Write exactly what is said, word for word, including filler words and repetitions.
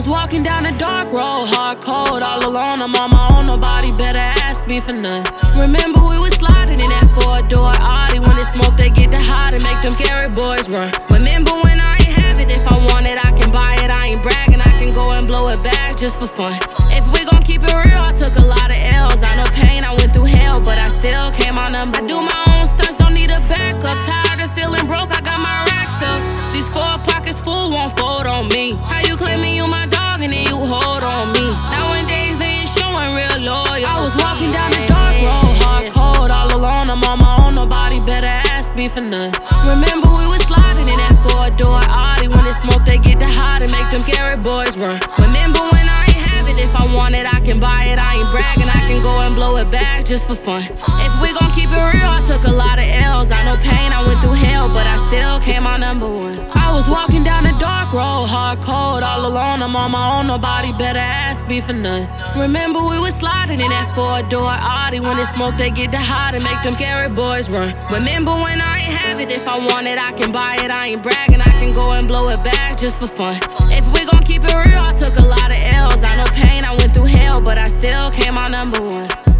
was walking down a dark road, hard cold, all alone. I'm on my own, nobody better ask me for none. Remember we was sliding in that four-door Audi. When it's smoke, they get the hot and make them scary boys run. Remember when I ain't have it, if I want it, I can buy it. I ain't bragging, I can go and blow it back just for fun. If we gon' keep it real, I took a lot of L's. I know pain, I went through hell, but I still came out number one. I do my own stunts, don't need a backup. Tired of feeling broke, I got my racks up. These four pockets full won't fold on me. How you claiming you my dog and then you hold on me? Nowadays they ain't showing real loyal. I was walking down the dark road, hard cold, all alone. I'm on my own, nobody better ask me for none. Remember we was sliding in that four-door Audi. When it's smoke, they get the hot and make them scary boys run. Remember when I ain't have it, if I want it, I can buy it. I ain't bragging, I can go and blow it back just for fun. If we gon' keep it real, I took a lot of L's. I know pain, I went through hell, but I still came out number one. I was walking down a dark road, hard cold, all alone. I'm on my own, nobody better ask me for none. Remember we was sliding in that four-door Audi. When it's smoke, they get the hot and make them scary boys run. Remember when I ain't have it, if I want it, I can buy it. I ain't bragging, I can go and blow it back just for fun. If we gon' keep it real, I took a lot of L's. I know pain, I went through hell, but I still came out number one.